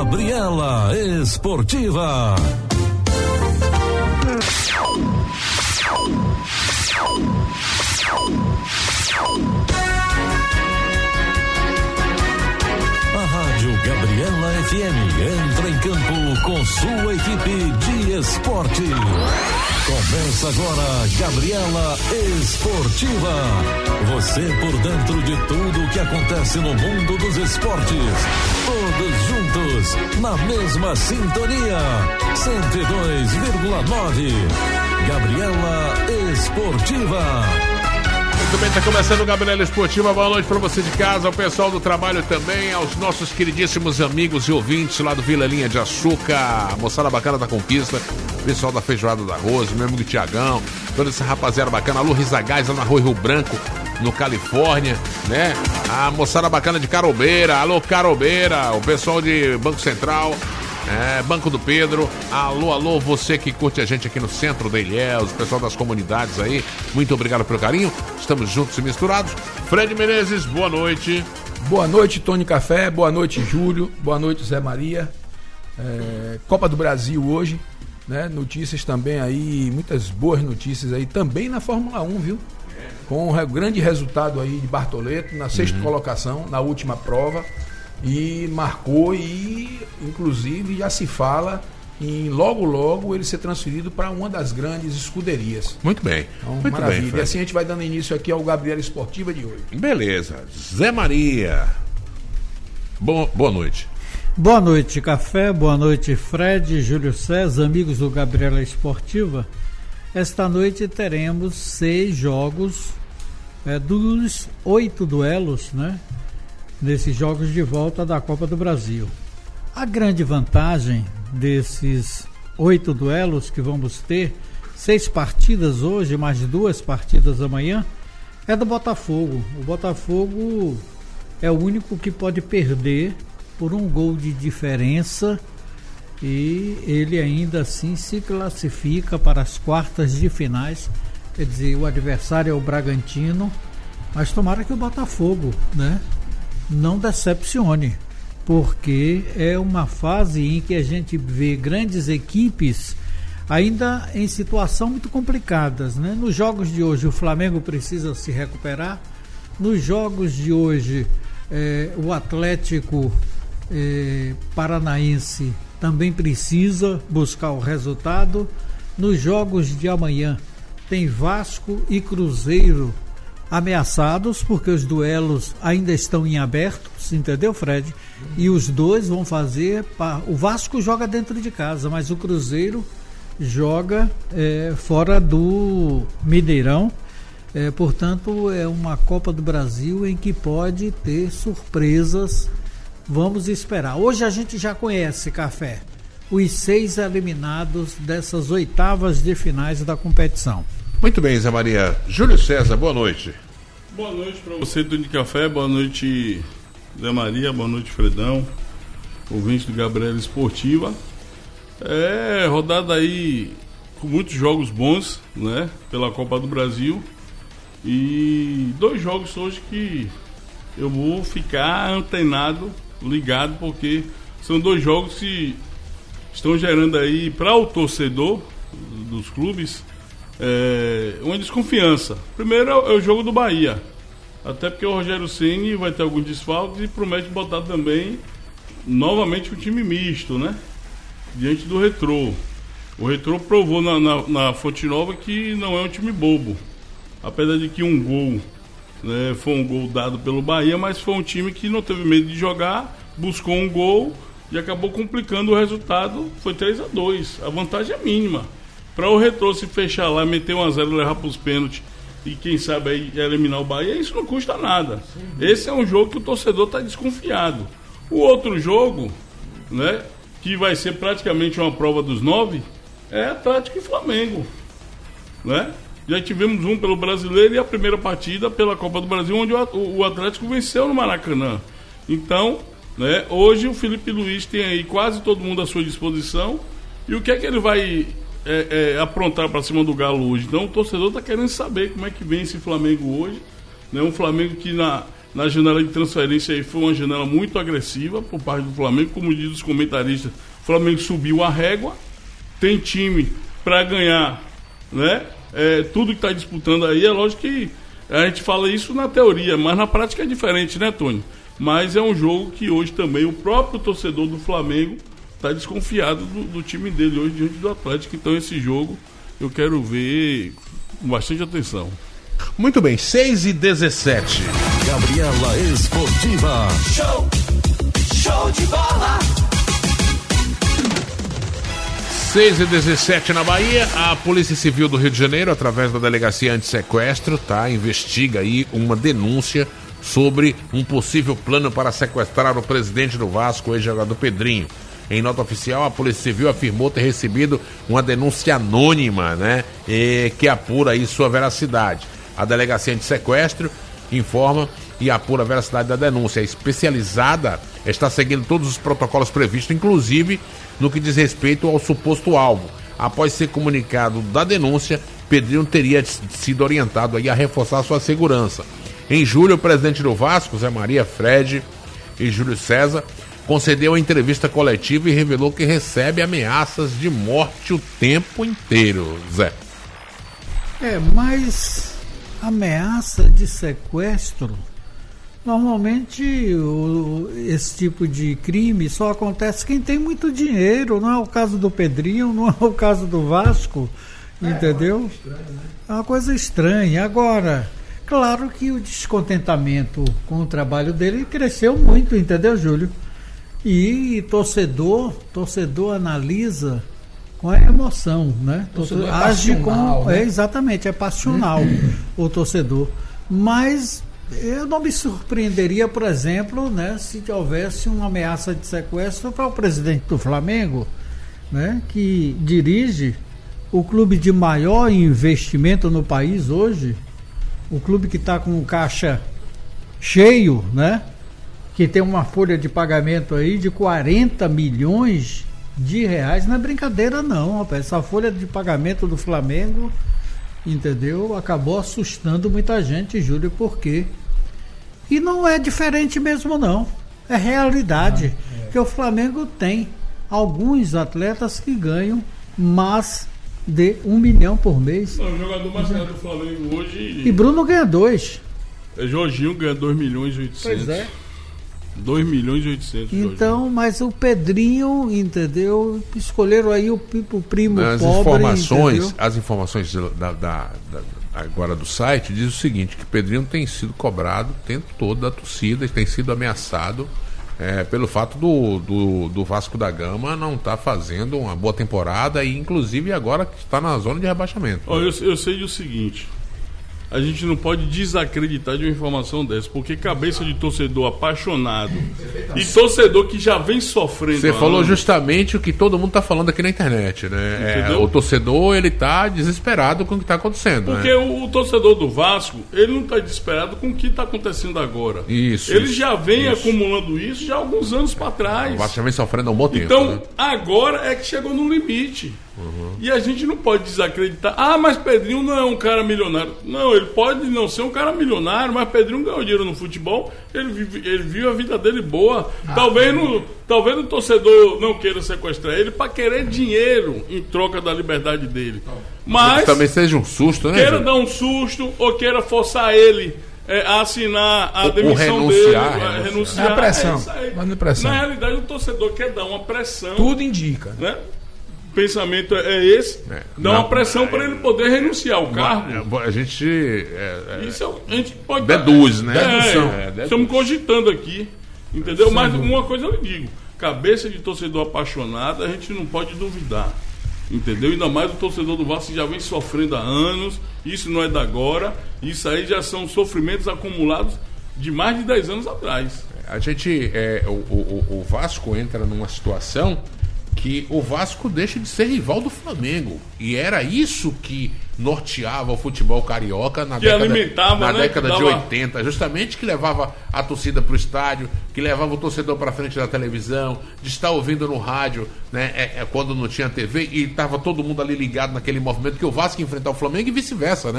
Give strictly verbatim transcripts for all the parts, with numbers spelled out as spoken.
Gabriela Esportiva. A Rádio Gabriela F M entra em campo com sua equipe de esporte. Começa agora Gabriela Esportiva. Você por dentro de tudo o que acontece no mundo dos esportes. Todos juntos, na mesma sintonia. cento e dois vírgula nove. Gabriela Esportiva. Muito bem, está começando o Gabriela Esportiva. Boa noite para você de casa, ao pessoal do trabalho também, aos nossos queridíssimos amigos e ouvintes lá do Vila Linha de Açúcar, a moçada bacana da Conquista, pessoal da Feijoada da Rosa, meu amigo Tiagão, toda essa rapaziada bacana, alô Risagás, lá na Rua Rio Branco, no Califórnia, né? A moçada bacana de Carobeira, alô Carobeira, o pessoal de Banco Central, é, Banco do Pedro, alô, alô, você que curte a gente aqui no centro da Ilhéus, o pessoal das comunidades aí, muito obrigado pelo carinho, estamos juntos e misturados. Fred Menezes, boa noite. Boa noite, Tony Café, boa noite, Júlio, boa noite, Zé Maria. É, Copa do Brasil hoje, né? Notícias também aí, muitas boas notícias aí, também na Fórmula um, viu? Com o grande resultado aí de Bartoleto, na sexta uhum. colocação, na última prova. E marcou e, inclusive, já se fala em logo, logo ele ser transferido para uma das grandes escuderias. Muito bem. Então, Muito maravilha. bem, e assim a gente vai dando início aqui ao Gabriela Esportiva de hoje. Beleza. Zé Maria. Bo- boa noite. Boa noite, Café. Boa noite, Fred, Júlio César, amigos do Gabriela Esportiva. Esta noite teremos seis jogos é, dos oito duelos, né? Nesses jogos de volta da Copa do Brasil. A grande vantagem desses oito duelos que vamos ter, seis partidas hoje, mais duas partidas amanhã, é do Botafogo. O Botafogo é o único que pode perder por um gol de diferença e ele ainda assim se classifica para as quartas de finais. Quer dizer, o adversário é o Bragantino, mas tomara que o Botafogo, né, não decepcione, porque é uma fase em que a gente vê grandes equipes ainda em situação muito complicadas, né? Nos jogos de hoje o Flamengo precisa se recuperar, nos jogos de hoje eh, o Atlético eh, Paranaense também precisa buscar o resultado, nos jogos de amanhã tem Vasco e Cruzeiro ameaçados, porque os duelos ainda estão em aberto, entendeu, Fred? E os dois vão fazer, o Vasco joga dentro de casa, mas o Cruzeiro joga é, fora do Mineirão, é, portanto é uma Copa do Brasil em que pode ter surpresas, vamos esperar. Hoje a gente já conhece, Café, os seis eliminados dessas oitavas de finais da competição. Muito bem, Zé Maria. Júlio César, boa noite. Boa noite para você, Tony Café. Boa noite, Zé Maria. Boa noite, Fredão. Ouvinte do Gabriela Esportiva. É, rodada aí com muitos jogos bons, né? Pela Copa do Brasil. E dois jogos hoje que eu vou ficar antenado, ligado, porque são dois jogos que estão gerando aí para o torcedor dos clubes É, uma desconfiança. Primeiro é o jogo do Bahia, até porque o Rogério Ceni vai ter alguns desfalques e promete botar também novamente o time misto, né? Diante do Retrô. O Retrô provou na, na, na Fonte Nova que não é um time bobo, apesar de que um gol, né, foi um gol dado pelo Bahia, mas foi um time que não teve medo de jogar, buscou um gol e acabou complicando o resultado. Foi três a dois, a vantagem é mínima. Para o Retrô se fechar lá, meter um a zero, levar para os pênaltis e quem sabe aí eliminar o Bahia, isso não custa nada. Esse é um jogo que o torcedor está desconfiado. O outro jogo, né, que vai ser praticamente uma prova dos nove, é Atlético e Flamengo, né? Já tivemos um pelo Brasileiro e a primeira partida pela Copa do Brasil, onde o Atlético venceu no Maracanã. Então, né, hoje o Felipe Luiz tem aí quase todo mundo à sua disposição. E o que é que ele vai é, é, aprontar para cima do Galo hoje? Então o torcedor está querendo saber como é que vem esse Flamengo hoje, né? Um Flamengo que na, na janela de transferência aí foi uma janela muito agressiva por parte do Flamengo, como diz os comentaristas, o Flamengo subiu a régua, tem time para ganhar, né? É, tudo que está disputando aí, é lógico que a gente fala isso na teoria, mas na prática é diferente, né, Tony? Mas é um jogo que hoje também o próprio torcedor do Flamengo está desconfiado do, do time dele hoje diante do Atlético. Então esse jogo eu quero ver com bastante atenção. Muito bem, seis e dezessete. Gabriela Esportiva. Show! Show de bola! seis e dezessete na Bahia, a Polícia Civil do Rio de Janeiro, através da Delegacia Antissequestro, tá, investiga aí uma denúncia sobre um possível plano para sequestrar o presidente do Vasco, o ex-jogador Pedrinho. Em nota oficial, a Polícia Civil afirmou ter recebido uma denúncia anônima, né, e que apura aí sua veracidade. A Delegacia Antissequestro informa e apura a veracidade da denúncia. A especializada está seguindo todos os protocolos previstos, inclusive no que diz respeito ao suposto alvo. Após ser comunicado da denúncia, Pedrinho teria sido orientado aí a reforçar sua segurança. Em julho, o presidente do Vasco, Zé Maria, Fred e Júlio César, concedeu a entrevista coletiva e revelou que recebe ameaças de morte o tempo inteiro, Zé. É, mas ameaça de sequestro, normalmente o, esse tipo de crime só acontece quem tem muito dinheiro. Não é o caso do Pedrinho, não é o caso do Vasco, entendeu? É uma coisa estranha. Agora, claro que o descontentamento com o trabalho dele cresceu muito, entendeu, Júlio? E torcedor, torcedor analisa com a emoção, né? Torcedor é age passional, com, né? é, exatamente, é passional o torcedor. Mas eu não me surpreenderia, por exemplo, né, se houvesse uma ameaça de sequestro para o presidente do Flamengo, né, que dirige o clube de maior investimento no país hoje, o clube que está com o caixa cheio, né, que tem uma folha de pagamento aí de quarenta milhões de reais. Não é brincadeira não, rapaz. Essa folha de pagamento do Flamengo, entendeu, acabou assustando muita gente, Júlio, por quê? E não é diferente mesmo não, é realidade, ah, é. Que o Flamengo tem alguns atletas que ganham mais de um milhão por mês. Não, o jogador mais caro do Flamengo hoje... E Bruno ganha dois. É, Jorginho ganha dois milhões e oitocentos. Pois é. dois milhões e oitocentos. Então, Jorginho. Mas o Pedrinho, entendeu? Escolheram aí o, o primo as pobre. Informações, entendeu? As informações da, da, da, agora do site diz o seguinte, que Pedrinho tem sido cobrado o tempo todo da torcida, tem sido ameaçado é, pelo fato do, do, do Vasco da Gama não estar tá fazendo uma boa temporada e inclusive agora que está na zona de rebaixamento. Oh, eu, eu sei do seguinte, a gente não pode desacreditar de uma informação dessa, porque cabeça de torcedor apaixonado e torcedor que já vem sofrendo. Você falou anos. Justamente o que todo mundo está falando aqui na internet, né? É, o torcedor, ele tá desesperado com o que está acontecendo. Porque né? o, o torcedor do Vasco, ele não está desesperado com o que está acontecendo agora. Isso. Ele isso, já vem isso. acumulando isso já há alguns anos para trás. O Vasco já vem sofrendo há um bom tempo. Então, né? agora é que chegou no limite. Uhum. E a gente não pode desacreditar. Ah, mas Pedrinho não é um cara milionário. Não, ele pode não ser um cara milionário, mas Pedrinho ganhou dinheiro no futebol. Ele vive, ele viu a vida dele boa. Ah, talvez, no, talvez o torcedor não queira sequestrar ele para querer dinheiro em troca da liberdade dele. Mas também seja um susto, né? Queira gente? dar um susto ou queira forçar ele é, a assinar a ou, demissão ou dele, renunciar, a renunciar. renunciar. É pressão. É Mas não é pressão. Na realidade, o torcedor quer dar uma pressão. Tudo indica. Né? O pensamento é esse, é, dá não, uma pressão é, para ele poder renunciar ao cargo. A gente, é, é, Isso a gente pode deduz, né? É, Dedução. É, deduz. Estamos cogitando aqui, entendeu? Sim. Mas uma coisa eu lhe digo, cabeça de torcedor apaixonado a gente não pode duvidar, entendeu? Ainda mais o torcedor do Vasco já vem sofrendo há anos, isso não é da agora, isso aí já são sofrimentos acumulados de mais de dez anos atrás. A gente, é, o, o, o Vasco entra numa situação que o Vasco deixa de ser rival do Flamengo. E era isso que norteava o futebol carioca na que década, alimentava, na né? década dava... de oitenta. Justamente que levava a torcida para o estádio, que levava o torcedor para frente da televisão, de estar ouvindo no rádio, né, é, é, quando não tinha T V, e estava todo mundo ali ligado naquele movimento que o Vasco ia enfrentar o Flamengo e vice-versa, né?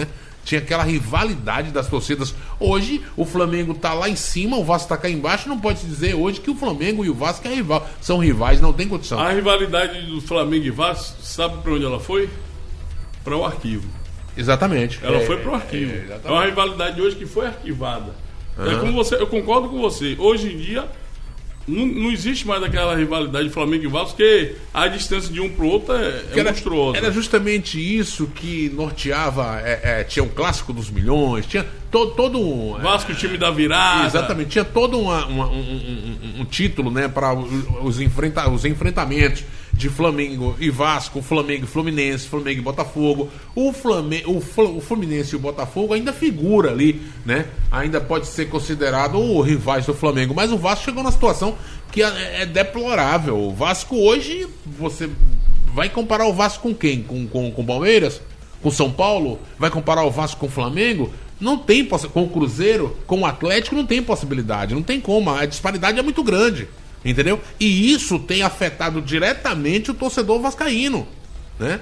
Tinha aquela rivalidade das torcidas. Hoje, o Flamengo tá lá em cima, o Vasco tá cá embaixo. Não pode se dizer hoje que o Flamengo e o Vasco é rival. São rivais, não tem condição. A rivalidade do Flamengo e Vasco, sabe pra onde ela foi? Para o arquivo. Exatamente. Ela é, foi pro arquivo. É, é uma rivalidade hoje que foi arquivada. Uhum. É como você, eu concordo com você. Hoje em dia, não, não existe mais aquela rivalidade de Flamengo e Vasco, porque a distância de um pro outro é, é era, monstruosa. Era justamente isso que norteava. É, é, tinha o Clássico dos Milhões, tinha to, todo um. Vasco, o time da virada. Exatamente, tinha todo uma, uma, um, um, um título, né, para os, enfrenta, os enfrentamentos de Flamengo e Vasco, Flamengo e Fluminense, Flamengo e Botafogo. O, Flamengo, o, Fl- o Fluminense e o Botafogo ainda figura ali, né? Ainda pode ser considerado o rivais do Flamengo, mas o Vasco chegou na situação que é, é deplorável. O Vasco hoje, você vai comparar o Vasco com quem? Com, com, com o Palmeiras? Com o São Paulo? Vai comparar o Vasco com o Flamengo? Não tem possi- com o Cruzeiro, com o Atlético, não tem possibilidade, não tem como, a disparidade é muito grande. Entendeu? E isso tem afetado diretamente o torcedor vascaíno, né?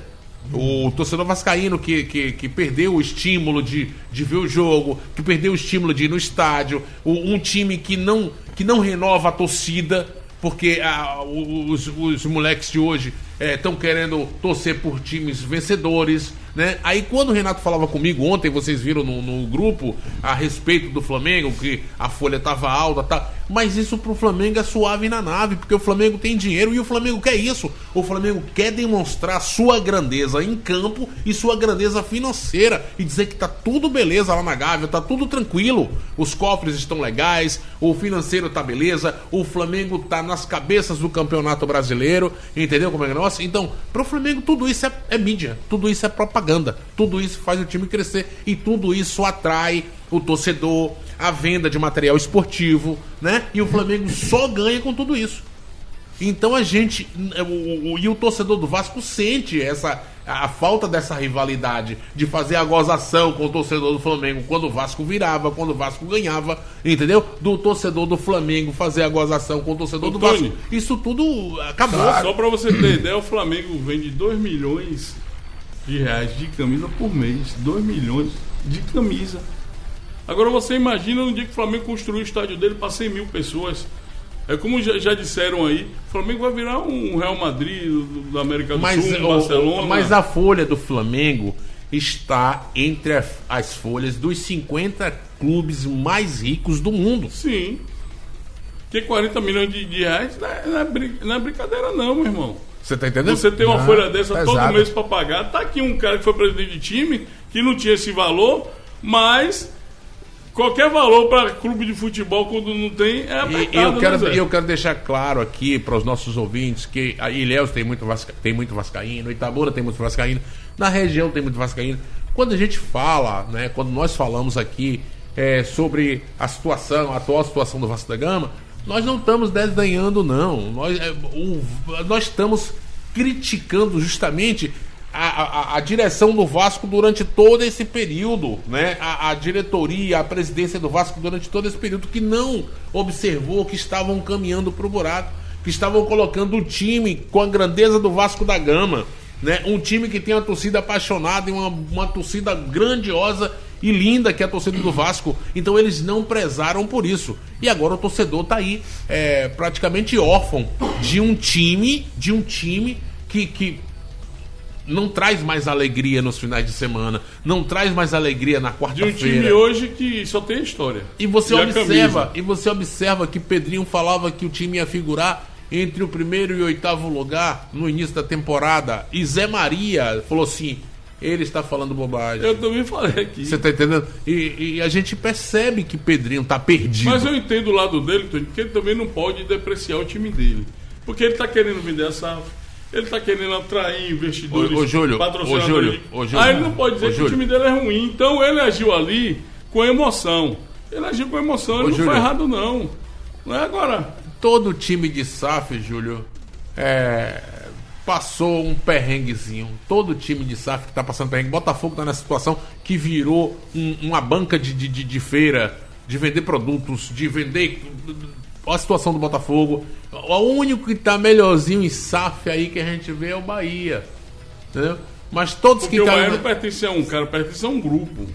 O torcedor vascaíno que, que, que perdeu o estímulo de, de ver o jogo, que perdeu o estímulo de ir no estádio, o, um time que não, que não renova a torcida, porque ah, os, os moleques de hoje estão é, querendo torcer por times vencedores, né? Aí quando o Renato falava comigo ontem, vocês viram no, no grupo a respeito do Flamengo, que a folha estava alta, tá? Mas isso pro Flamengo é suave na nave, porque o Flamengo tem dinheiro e o Flamengo quer isso. O Flamengo quer demonstrar sua grandeza em campo e sua grandeza financeira e dizer que tá tudo beleza lá na Gávea, tá tudo tranquilo. Os cofres estão legais, o financeiro tá beleza, o Flamengo tá nas cabeças do Campeonato Brasileiro, entendeu como é que é nosso? Então, pro Flamengo tudo isso é, é mídia, tudo isso é propaganda, tudo isso faz o time crescer e tudo isso atrai o torcedor, a venda de material esportivo, né? E o Flamengo só ganha com tudo isso. Então a gente, o, o, e o torcedor do Vasco sente essa, a falta dessa rivalidade, de fazer a gozação com o torcedor do Flamengo quando o Vasco virava, quando o Vasco ganhava, entendeu? Do torcedor do Flamengo fazer a gozação com o torcedor do Vasco. Isso tudo acabou. Claro. Só pra você ter ideia, o Flamengo vende dois milhões de reais de camisa por mês. dois milhões de camisa. Agora você imagina no dia que o Flamengo construiu o estádio dele para cem mil pessoas. É como já, já disseram aí, o Flamengo vai virar um Real Madrid do, do América do mas, Sul, um o, Barcelona. Mas a folha do Flamengo está entre a, as folhas dos cinquenta clubes mais ricos do mundo. Sim. Porque quarenta milhões de, de reais não é, não, é brin- não é brincadeira não, meu irmão. Você tá entendendo? Você tem uma Não, folha dessa pesado. todo mês para pagar. Tá aqui um cara que foi presidente de time, que não tinha esse valor, mas qualquer valor para clube de futebol quando não tem é apertado. E eu quero, né, Zé? eu quero deixar claro aqui para os nossos ouvintes que a Ilhéus tem muito, vasca, tem muito vascaíno, Itabuna tem muito vascaíno, na região tem muito vascaíno. Quando a gente fala, né, quando nós falamos aqui é, sobre a situação, a atual situação do Vasco da Gama, nós não estamos desdenhando, não. Nós, é, o, nós estamos criticando justamente A, a, a direção do Vasco durante todo esse período, né? A, a diretoria, a presidência do Vasco durante todo esse período que não observou que estavam caminhando para o buraco, que estavam colocando o time com a grandeza do Vasco da Gama, né? Um time que tem uma torcida apaixonada e uma, uma torcida grandiosa e linda que é a torcida do Vasco. Então eles não prezaram por isso. E agora o torcedor tá aí é, praticamente órfão de um time, de um time que... que não traz mais alegria nos finais de semana, não traz mais alegria na De um quarta-feira. time hoje que só tem história. E você E a observa, camisa. e você observa que Pedrinho falava que o time ia figurar entre o primeiro e o oitavo lugar no início da temporada. E Zé Maria falou assim: ele está falando bobagem. Eu também falei aqui. Você tá entendendo? E, e a gente percebe que Pedrinho tá perdido. Mas eu entendo o lado dele, Tony, porque ele também não pode depreciar o time dele. Porque ele tá querendo vender a safra. Ele tá querendo atrair investidores, Ô, ô, Júlio, patrocinadores. ô, Júlio, ô, Júlio. Aí ele não pode dizer Ô, que Júlio. o time dele é ruim. Então ele agiu ali com emoção. Ele agiu com emoção, ele Ô, não Júlio. foi errado não. Não é agora. Todo time de S A F, Júlio, é, passou um perrenguezinho. Todo time de S A F que tá passando perrengue. Botafogo tá nessa situação que virou um- uma banca de, de, de- de feira, de vender produtos, de vender... Olha a situação do Botafogo. O único que tá melhorzinho em S A F aí que a gente vê é o Bahia. Entendeu? Mas todos Porque que o tá... Bahia não pertence a um cara, pertence a um grupo.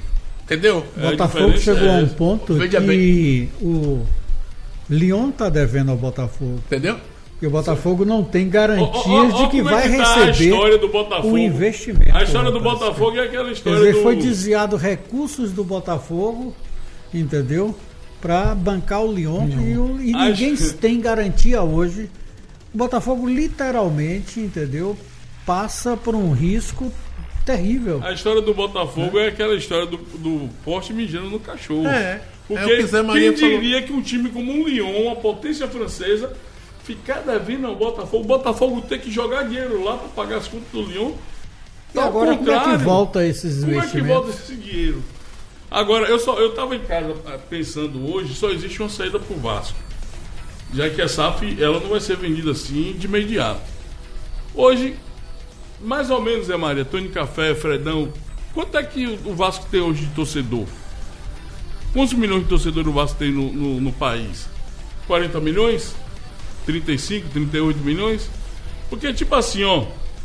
Entendeu? O Botafogo chegou é a um ponto Veja que bem. o Lyon tá devendo ao Botafogo. Entendeu? E o Botafogo não tem garantias Ó, ó, ó, de que como é vai que tá receber a história do Botafogo. o investimento. A história do rapaz. Botafogo é aquela Quer história dizer, do... foi desviado recursos do Botafogo, entendeu? Para bancar o Lyon. E, o- e Acho ninguém que- tem garantia hoje. O Botafogo literalmente, entendeu? Passa por um risco terrível. A história do Botafogo é, aquela história do, do poste mijando no cachorro. É, Porque é o que Zé Maria quem falou. diria que um time como o Lyon, uma potência francesa, ficar devendo ao Botafogo, o Botafogo ter que jogar dinheiro lá para pagar as contas do Lyon. E agora, como é que volta esses Como é que investimentos? volta esse dinheiro? Agora, eu só eu estava em casa ah, pensando hoje, só existe uma saída para o Vasco. Já que a S A F ela não vai ser vendida assim de imediato. Hoje, mais ou menos, Zé Maria, Tony Café, Fredão, quanto é que o Vasco tem hoje de torcedor? Quantos milhões de torcedores o Vasco tem no, no, no país? quarenta milhões? trinta e cinco, trinta e oito milhões? Porque, tipo assim, ó,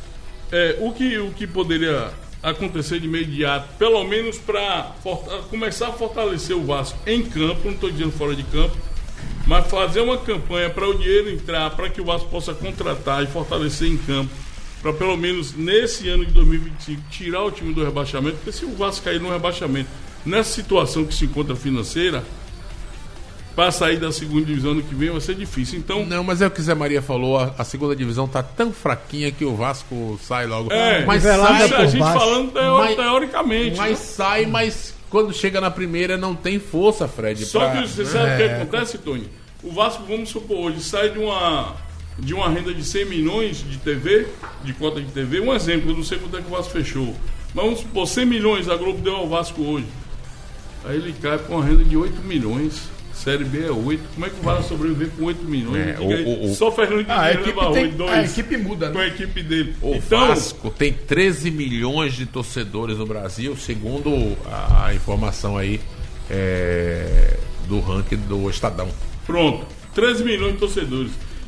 é, o, que, o que poderia acontecer de imediato, pelo menos para começar a fortalecer o Vasco em campo, não estou dizendo fora de campo, mas fazer uma campanha para o dinheiro entrar, para que o Vasco possa contratar e fortalecer em campo, para pelo menos nesse ano de dois mil e vinte e cinco tirar o time do rebaixamento, porque se o Vasco cair no rebaixamento, nessa situação que se encontra financeira, para sair da segunda divisão ano que vem vai ser difícil. Então, Não, mas é o que Zé Maria falou, a, a segunda divisão tá tão fraquinha que o Vasco sai logo. é, mas nivelada sai, isso a por gente baixo. falando teo- Mas- teoricamente. mas né? sai, mas quando chega na primeira não tem força, Fred. Só pra- que você sabe o que acontece, Tony? O Vasco, vamos supor, hoje sai de uma, de uma renda de cem milhões de T V, de cota de T V. Um exemplo, eu não sei quanto é que o Vasco fechou. Mas vamos supor, cem milhões a Globo deu ao Vasco hoje. Aí ele cai com uma renda de oito milhões. Série B é oito. Como é que o Vasco sobreviver com oito milhões? É, Me diga aí. o- o- Só Fernando Ah, a Diniz equipe, leva tem, oito, dois. a equipe muda, Com a né? equipe dele. O então, Vasco tem treze milhões de torcedores no Brasil, segundo a, a informação aí é, do ranking do Estadão. pronto. treze milhões de torcedores.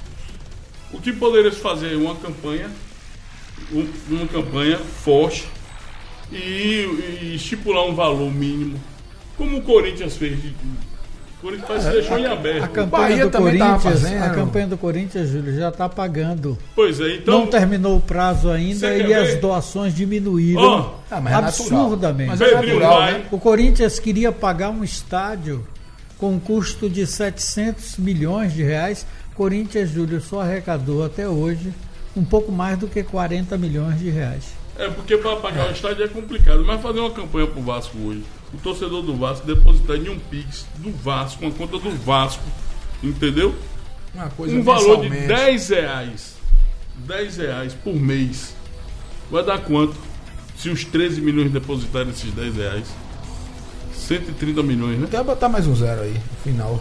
O que poderia se fazer é uma campanha, um- uma campanha forte e, e estipular um valor mínimo, como o Corinthians fez. de- O Corinthians parece que deixou em A aberto. campanha Bahia do também tava Corinthians, fazendo. a campanha do Corinthians, Júlio, já está pagando. Pois é, então. Não terminou o prazo ainda Você quer e as ver? doações diminuíram Ó, Ah, mas é natural. absurdamente. Mas é Pedrinho natural, vai. né? O Corinthians queria pagar um estádio com um custo de setecentos milhões de reais. Corinthians, Júlio, só arrecadou até hoje um pouco mais do que quarenta milhões de reais. É porque para pagar o estádio é complicado, mas fazer uma campanha pro Vasco hoje, o torcedor do Vasco depositar em um Pix do Vasco, uma conta do Vasco, entendeu? Uma coisa Um valor de mensalmente. dez reais. dez reais por mês. Vai dar quanto? Se os treze milhões depositarem esses dez reais. cento e trinta milhões, né? Quer botar mais um zero aí, no final.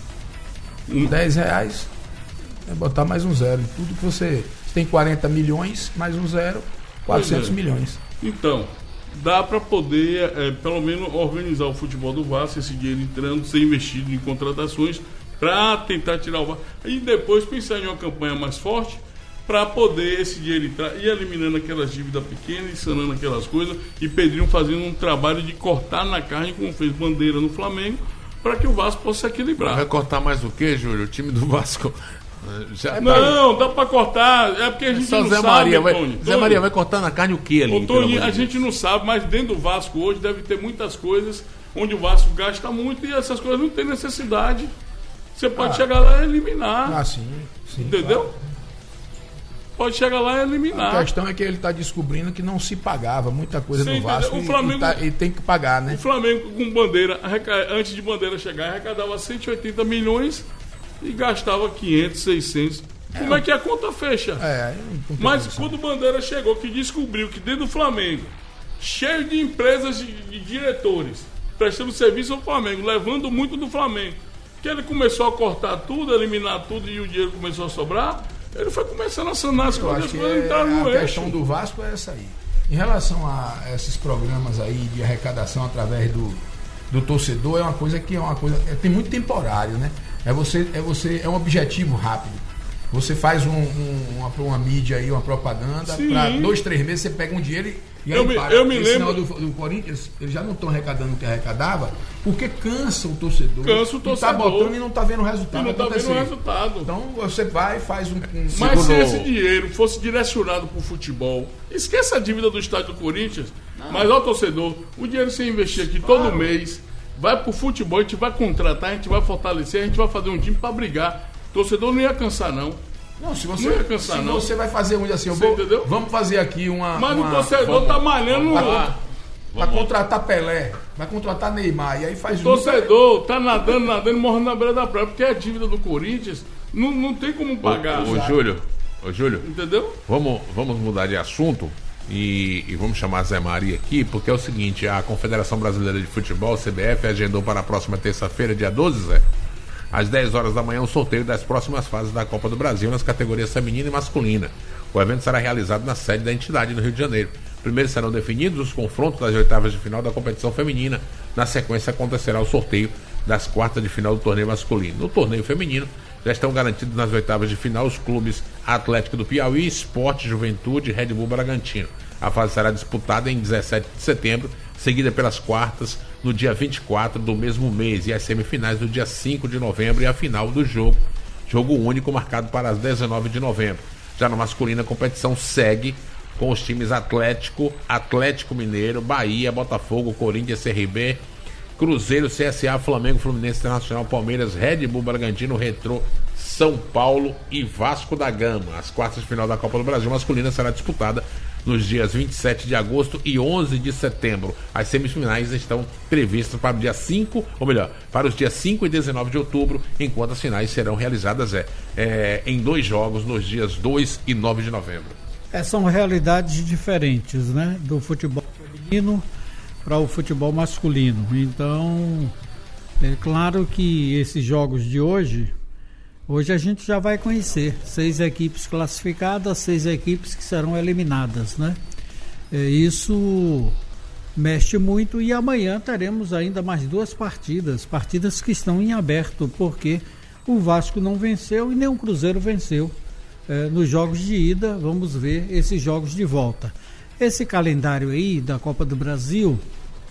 Um- dez reais. É botar mais um zero. Tudo que você. Você tem quarenta milhões, mais um zero, quatrocentos Pois é. milhões. Então, dá para poder, é, pelo menos, organizar o futebol do Vasco, esse dinheiro entrando, ser investido em contratações, para tentar tirar o Vasco. E depois pensar em uma campanha mais forte, para poder esse dinheiro entrar, ir eliminando aquelas dívidas pequenas, sanando aquelas coisas, e Pedrinho fazendo um trabalho de cortar na carne, como fez Bandeira no Flamengo, para que o Vasco possa se Vai equilibrar. cortar mais o que, Júlio? O time do Vasco eh, já tá- Não, dá para cortar, é porque a gente Só não Zé sabe, Maria vai, Tony. Zé Tony, Maria vai cortar na carne o que ali? Ô, pelo Tony, amor a de gente Deus? não sabe, mas dentro do Vasco hoje deve ter muitas coisas onde o Vasco gasta muito e essas coisas não tem necessidade. Você pode Ah. chegar lá e eliminar. Ah, sim. sim entendeu? claro. Pode chegar lá e A eliminar. questão é que ele está descobrindo que não se pagava muita coisa Sim, no Vasco entendeu? O e- Flamengo- e, tá- e tem que pagar, né? O Flamengo com Bandeira, arreca- antes de Bandeira chegar, arrecadava cento e oitenta milhões e gastava quinhentos, seiscentos. Como é que a conta fecha? É, não tem Mas condição. quando o Bandeira chegou, que descobriu que dentro do Flamengo, cheio de empresas de, de diretores, prestando serviço ao Flamengo, levando muito do Flamengo, que ele começou a cortar tudo, eliminar tudo e o dinheiro começou a sobrar, ele foi começando a sanar as Eu coisas, acho as que coisas entraram no a eixo. questão do Vasco é essa aí. Em relação a esses programas aí de arrecadação através do, do torcedor, é uma coisa que é uma coisa. É, tem muito temporário, né? É você, é você, é um objetivo rápido. Você faz um, um- uma, uma mídia aí, uma propaganda, Sim. para dois, três meses você pega um dinheiro e E aí, eu me, para, eu me esse lembro. Do, do Corinthians, eles já não estão arrecadando o que arrecadava, porque cansa o torcedor. Cansa o torcedor. E tá botando e não tá vendo o resultado. E não tá acontecer. vendo o resultado. Então você vai e faz um. um Mas se segundo- esse dinheiro fosse direcionado para o futebol, esqueça a dívida do estádio do Corinthians, mas ao torcedor, o dinheiro que você investir aqui todo mês, vai pro futebol, a gente vai contratar, a gente vai fortalecer, a gente vai fazer um time para brigar. O torcedor não ia cansar, não. Não, se você, Não ia cansar, se não. você vai fazer um assim, eu Você vou, entendeu? vamos fazer aqui uma. Mas uma, o torcedor vamos- tá malhando no Vai, outro. vai contratar Pelé, vai contratar Neymar, e aí faz O torcedor tá nadando, nadando, morrendo na beira da praia, porque a dívida do Corinthians não, não tem como pagar. Ô, Júlio, ô, Júlio, Entendeu? vamos, vamos mudar de assunto e, e vamos chamar a Zé Maria aqui, porque é o seguinte, a Confederação Brasileira de Futebol, C B F, agendou para a próxima terça-feira, dia doze, Zé, às dez horas da manhã, o sorteio das próximas fases da Copa do Brasil nas categorias feminina e masculina. O evento será realizado na sede da entidade no Rio de Janeiro. Primeiro serão definidos os confrontos das oitavas de final da competição feminina. Na sequência acontecerá o sorteio das quartas de final do torneio masculino. No torneio feminino, já estão garantidos nas oitavas de final os clubes Atlético do Piauí, Sport, Juventude e Red Bull Bragantino. A fase será disputada em dezessete de setembro, seguida pelas quartas no dia vinte e quatro do mesmo mês e as semifinais no dia cinco de novembro e a final do jogo, jogo único marcado para as dezenove de novembro. Já na masculina, a competição segue com os times Atlético, Atlético Mineiro, Bahia, Botafogo, Corinthians, C R B, Cruzeiro, C S A, Flamengo, Fluminense Internacional, Palmeiras, Red Bull Bragantino, Retrô, São Paulo e Vasco da Gama. As quartas de final da Copa do Brasil masculina será disputada nos dias vinte e sete de agosto e onze de setembro. As semifinais estão previstas para o dia cinco, ou melhor, para os dias cinco e dezenove de outubro, enquanto as finais serão realizadas é, é, em dois jogos nos dias dois e nove de novembro. É, são realidades diferentes, né? Do futebol feminino para o futebol masculino. Então, é claro que esses jogos de hoje, hoje a gente já vai conhecer seis equipes classificadas, seis equipes que serão eliminadas, né? É, isso mexe muito e amanhã teremos ainda mais duas partidas, partidas que estão em aberto, porque o Vasco não venceu e nem o Cruzeiro venceu. É, nos jogos de ida, vamos ver esses jogos de volta. Esse calendário aí da Copa do Brasil,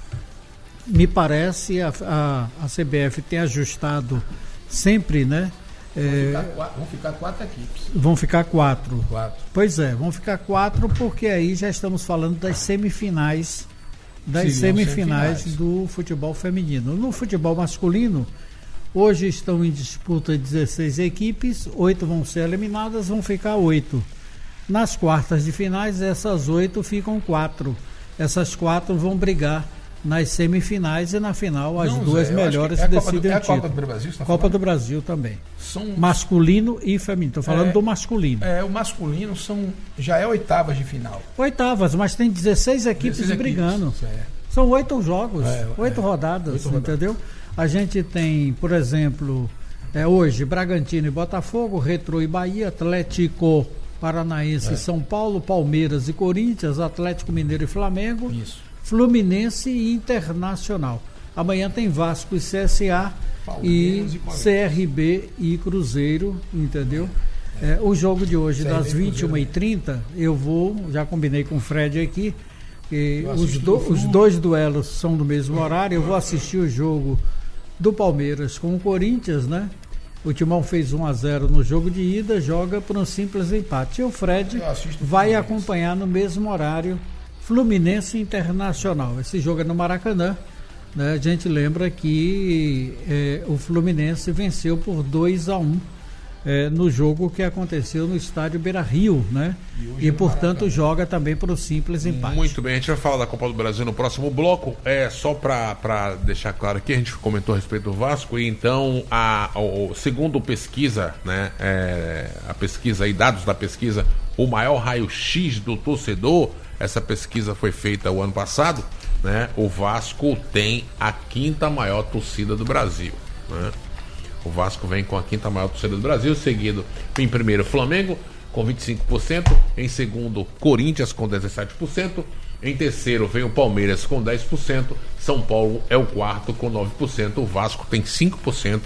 me parece a, a, a C B F tem ajustado sempre, né? Vão, É, ficar quatro, vão ficar quatro equipes. vão ficar quatro. Quatro. Pois é, vão ficar quatro porque aí já estamos falando das semifinais, das Sim, semifinais, semifinais do futebol feminino. No futebol masculino, hoje estão em disputa dezesseis equipes, oito vão ser eliminadas, vão ficar oito. Nas quartas de finais, essas oito ficam quatro. Essas quatro vão brigar nas semifinais e na final as Não, duas Zé, eu acho melhores que é a Copa do- decidem é a o título. Copa do Brasil, você tá Copa falando? do Brasil também. São, Masculino e feminino. Estou falando É, do masculino. é, o masculino são, já é oitavas de final. Oitavas, mas tem dezesseis equipes dezesseis brigando. equipes, é. São oito jogos, É, oito é. rodadas, Oito rodadas. entendeu? A gente tem, por exemplo, é, hoje Bragantino e Botafogo, Retrô e Bahia, Atlético Paranaense É. e São Paulo, Palmeiras e Corinthians, Atlético Mineiro e Flamengo, Isso. Fluminense e Internacional. Amanhã tem Vasco e C S A e Palmeiras e Palmeiras. C R B e Cruzeiro, entendeu? É, o jogo de hoje, C R B das e vinte e uma e Cruzeiro. trinta, eu vou, já combinei com o Fred aqui, que Eu os, assisto do- no Flu. os dois duelos são do mesmo horário. Eu vou assistir o jogo do Palmeiras com o Corinthians, né? O Timão fez um a zero no jogo de ida, joga por um simples empate. E o Fred Eu assisto o vai Fluminense. acompanhar no mesmo horário Fluminense Internacional. Esse jogo é no Maracanã, né? A gente lembra que eh, o Fluminense venceu por dois a um eh, no jogo que aconteceu no estádio Beira-Rio, né? hoje E, é no portanto, Maracanã. joga também por um simples empate. Muito bem, a gente vai falar da Copa do Brasil no próximo bloco. É só para deixar claro aqui, a gente comentou a respeito do Vasco, e então, a, o, segundo pesquisa, né, é, a pesquisa e dados da pesquisa, o maior raio-x do torcedor, essa pesquisa foi feita o ano passado, né, o Vasco tem a quinta maior torcida do Brasil, né? O Vasco vem com a quinta maior torcida do Brasil, seguido em primeiro Flamengo com vinte e cinco por cento, em segundo Corinthians com dezessete por cento, em terceiro vem o Palmeiras com dez por cento, São Paulo é o quarto com nove por cento, o Vasco tem cinco por cento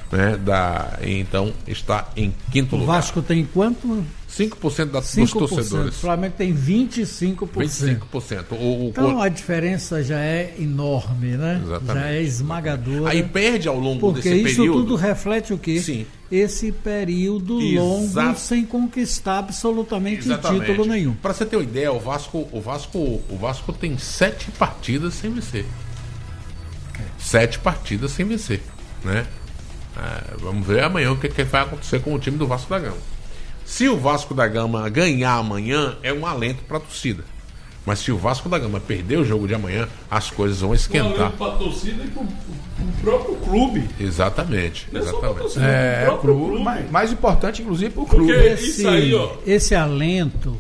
né, da, então está em quinto O lugar. Vasco tem quanto? cinco por cento da, dos cinco por cento. torcedores. O Flamengo tem vinte e cinco por cento. vinte e cinco por cento. O, o, Então o, a diferença já é enorme, né? Exatamente. Já é esmagadora. aí perde ao longo Porque desse isso período. tudo reflete o quê? Sim. Esse período Exa- longo sem conquistar absolutamente Exatamente. título nenhum. Para você ter uma ideia, o Vasco, o Vasco, o Vasco tem sete partidas sem vencer. Sete partidas sem vencer, né? Ah, vamos ver amanhã o que, que vai acontecer com o time do Vasco da Gama. Se o Vasco da Gama ganhar amanhã, é um alento para a torcida. Mas se o Vasco da Gama perder o jogo de amanhã, as coisas vão esquentar. Para a torcida e para o próprio clube. Exatamente, Não é só pra exatamente. torcida, É, pro próprio clube, clube. mais, mais importante, inclusive, pro Porque clube. isso aí, ó. Esse alento,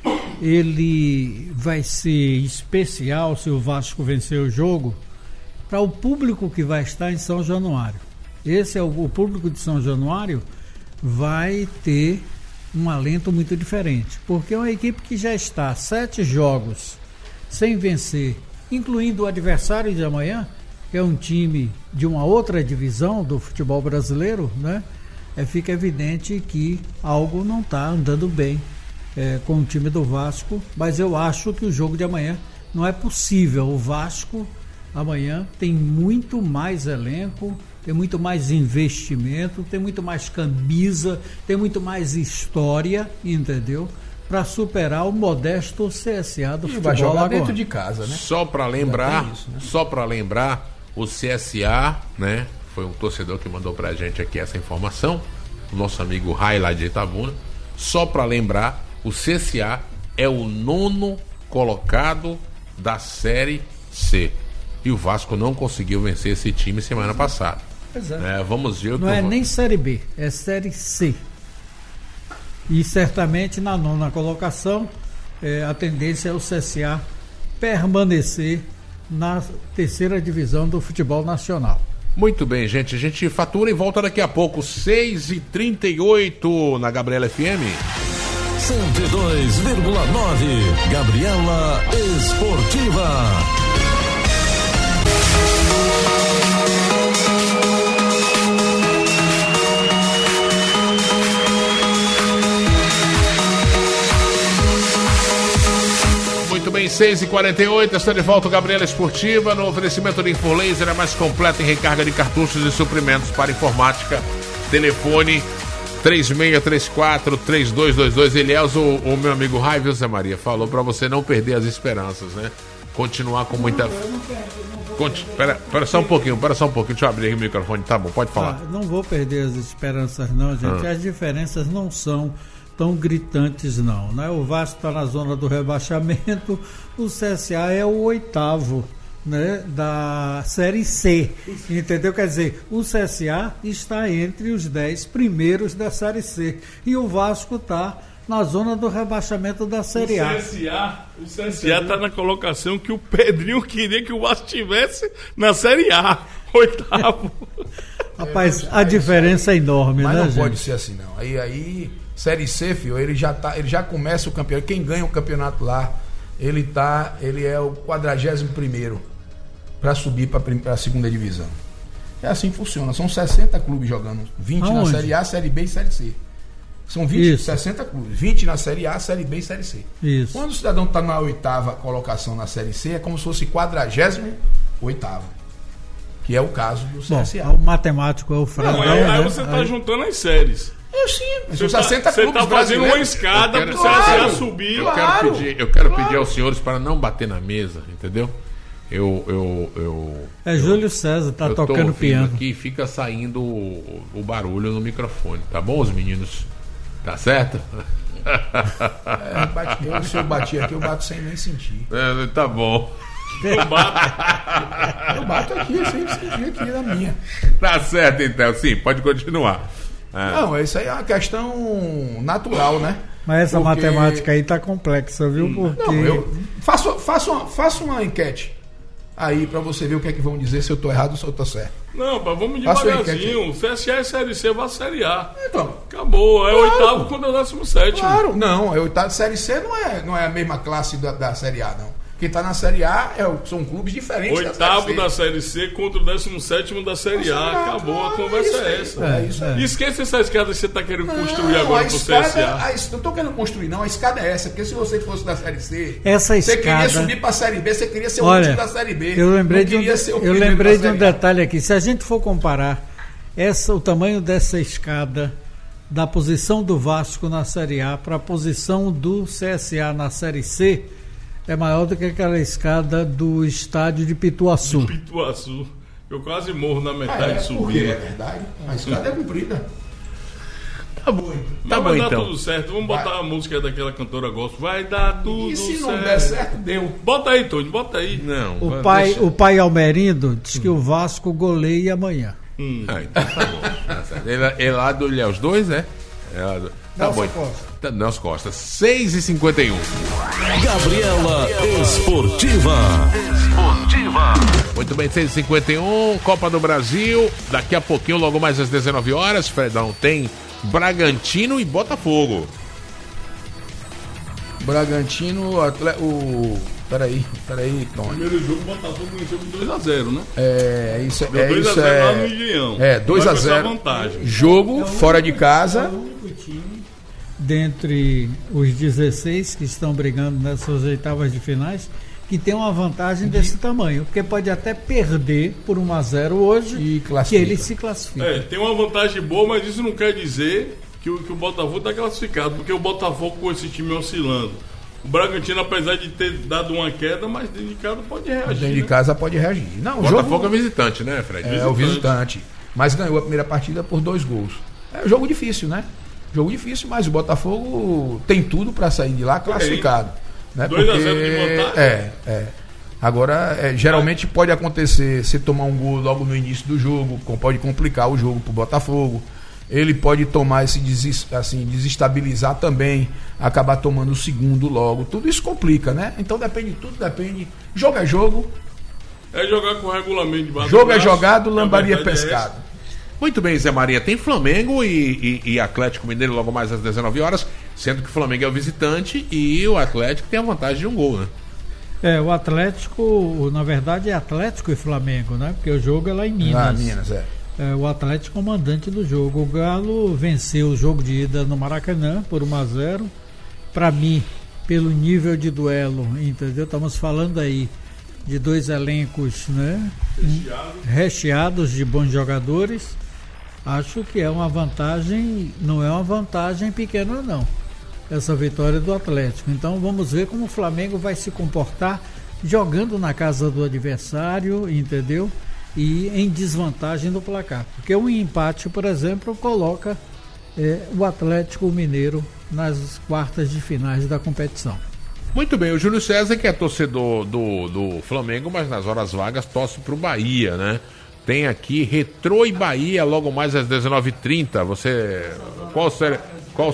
ele vai ser especial se o Vasco vencer o jogo para o público que vai estar em São Januário. Esse é o, o público de São Januário vai ter um alento muito diferente, porque é uma equipe que já está sete jogos sem vencer, incluindo o adversário de amanhã, que é um time de uma outra divisão do futebol brasileiro, né? É, fica evidente que algo não está andando bem é, com o time do Vasco, mas eu acho que o jogo de amanhã não é possível. O Vasco amanhã tem muito mais elenco, tem muito mais investimento, tem muito mais camisa, tem muito mais história, entendeu? Para superar o modesto C S A do E futebol vai jogar agora. dentro de casa, né? Só para lembrar, tem isso, né? só para lembrar, o C S A, né? Foi um torcedor que mandou pra gente aqui essa informação, o nosso amigo Rai lá de Itabuna. Só para lembrar, o C S A é o nono colocado da Série C. E o Vasco não conseguiu vencer esse time semana passada. Pois é. É, vamos ver o que Não é o Va- nem Série B, é Série C. E certamente na nona colocação, eh, a tendência é o C S A permanecer na terceira divisão do futebol nacional. Muito bem, gente. A gente fatura e volta daqui a pouco, seis e trinta e oito na Gabriela F M. cento e dois vírgula nove Gabriela Esportiva. Muito bem, seis e quarenta e oito, está de volta o Gabriela Esportiva no oferecimento de Infolaser, é mais completa em recarga de cartuchos e suprimentos para informática. Telefone três seis três quatro, três dois dois dois. Elias, o, o meu amigo Rai, viu, Zé Maria, falou para você não perder as esperanças, né? Continuar com muita... Conti... Pera, pera só um pouquinho, pera só um pouquinho, deixa eu abrir aqui o microfone, tá bom, pode falar. Ah, não vou perder as esperanças não, gente. Ah. As diferenças não são tão gritantes não, né? O Vasco está na zona do rebaixamento, o C S A é o oitavo, né, da Série C, entendeu? Quer dizer, o C S A está entre os dez primeiros da Série C e o Vasco está na zona do rebaixamento da Série A. O C S A, o C S A tá na colocação que o Pedrinho queria que o Vasco tivesse na Série A, oitavo. Rapaz, a diferença é enorme, Mas né, não gente? pode ser assim, não. Aí, aí Série C, filho, ele já, tá, ele já começa o campeonato. Quem ganha o campeonato lá, ele tá, ele é o quadragésimo primeiro para subir para a segunda divisão. É assim que funciona. São sessenta clubes jogando. vinte Aonde? na Série A, Série B e Série C. São vinte, Isso. sessenta clubes. vinte na Série A, Série B e Série C. Isso. Quando o cidadão está na oitava colocação na Série C, é como se fosse quadragésimo oitavo. Que é o caso do C Bom, S A. o matemático é o Fredão, Não, aí, aí né? você tá Aí- juntando as séries. Eu sim, mas são Você tá, sessenta você clubes tá fazendo uma brasileiros. escada Eu quero- pro C S A Claro. subir. Eu Claro, quero pedir, eu quero claro. pedir aos senhores para não bater na mesa, entendeu? Eu, eu, eu, É Júlio César, tá eu tô tocando ouvindo piano. aqui e fica saindo o, o barulho no microfone, tá bom, os meninos? Tá certo? É, bate- eu, se eu bater aqui, eu bato sem nem sentir. É, tá bom. Eu bato. Eu bato aqui sem sentir aqui na minha. Tá certo, então. Sim, pode continuar. É. Não, isso aí é uma questão natural, né? Mas essa Porque- matemática aí tá complexa, viu? Porque Não, eu faço, faço, uma, faço uma enquete aí pra você ver o que é que vão dizer, se eu tô errado ou se eu tô certo. Não, mas vamos Passa aí, devagarzinho. C S A é Série C, vai Série A. Então, Acabou. É Claro. oitavo contra o décimo sétimo. claro, não, é oitavo Série C não é, não é a mesma classe da, da Série A, não. Quem tá na Série A é, são clubes diferentes. Oitavo da da Série C contra o décimo sétimo da Série A. Acabou, a conversa é essa. É isso aí. Esquece essa escada que você tá querendo construir Não, agora a pro escada, C S A. a, não tô querendo construir, não. A escada é essa, porque se você fosse da Série C, Essa você escada- queria subir pra Série B, você queria ser o Olha, último da Série B. eu lembrei não de um, queria de- ser o eu primeiro lembrei da de um Série A. detalhe aqui. Se a gente for comparar essa, o tamanho dessa escada da posição do Vasco na Série A para a posição do C S A na Série C, é maior do que aquela escada do estádio de Pituaçu. Pituaçu. Eu quase morro na Ah, metade é, porque subindo. é verdade. A escada é comprida. Tá bom, Mas tá vai bom dar então. tudo certo. Vamos botar Vai. a música daquela cantora gospel. Vai dar tudo E se certo. não der certo, deu. Bota aí, Tony, bota aí. Não, O vai- pai, deixa- o pai Almerindo diz que o Vasco goleia amanhã. Hum. Ah, então tá bom. Tá certo. ele, ele lá do ele é os dois, né? É lá do- Tá Nelson bom. Costa. Tá, Nelson Costa. seis e cinquenta e um. Gabriela Esportiva. Esportiva. Muito bem, seis e cinquenta e um, Copa do Brasil. Daqui a pouquinho, logo mais às dezenove horas, Fredão, tem Bragantino e Botafogo. Bragantino, atle- o. Peraí, peraí, Tony. Primeiro jogo, o Botafogo venceu por dois a zero, né? É, isso Deu é. dois a Isso zero lá no é, Engenhão. é dois Vai a com essa zero. vantagem. Jogo fora de casa. Dentre os dezesseis que estão brigando nessas oitavas de finais, que tem uma vantagem desse tamanho, porque pode até perder por um a zero hoje E que classifica. ele se classifica. É, tem uma vantagem boa, mas isso não quer dizer que o, que o Botafogo está classificado, porque o Botafogo com esse time oscilando. O Bragantino, apesar de ter dado uma queda, mas dentro de casa pode reagir. Dentro de né? casa pode reagir. Não, o Botafogo jogo é visitante, né, Fred? é o visitante. Mas ganhou a primeira partida por dois gols. É um jogo difícil, né? Jogo difícil, mas o Botafogo tem tudo para sair de lá classificado. Né? dois a Porque- zero de vantagem. É, é. Agora, é, geralmente pode acontecer se tomar um gol logo no início do jogo, com- pode complicar o jogo pro Botafogo. Ele pode tomar esse desis, assim, desestabilizar também, acabar tomando o segundo logo. Tudo isso complica, né? Então depende, tudo depende. Jogo é jogo, É jogar com o regulamento de baixo. jogo é jogado, lambaria é A verdade é pescado. Muito bem, Zé Maria. Tem Flamengo e, e- e Atlético Mineiro logo mais às dezenove horas, sendo que o Flamengo é o visitante e o Atlético tem a vantagem de um gol, né? É, o Atlético, na verdade, é Atlético e Flamengo, né? Porque o jogo é lá em Minas. Ah, Minas, é. É, o Atlético é o mandante do jogo. O Galo venceu o jogo de ida no Maracanã por um a zero. Para mim, pelo nível de duelo, entendeu? Estamos falando aí de dois elencos, né? Recheados de bons jogadores. Acho que é uma vantagem, não é uma vantagem pequena não, essa vitória do Atlético. Então vamos ver como o Flamengo vai se comportar jogando na casa do adversário, entendeu? E em desvantagem do placar. Porque um empate, por exemplo, coloca é, o Atlético Mineiro nas quartas de finais da competição. Muito bem, o Júlio César, que é torcedor do, do Flamengo, mas nas horas vagas torce pro Bahia, né? Tem aqui Retrô e Bahia logo mais às dezenove e trinta. Você. Qual série? Qual.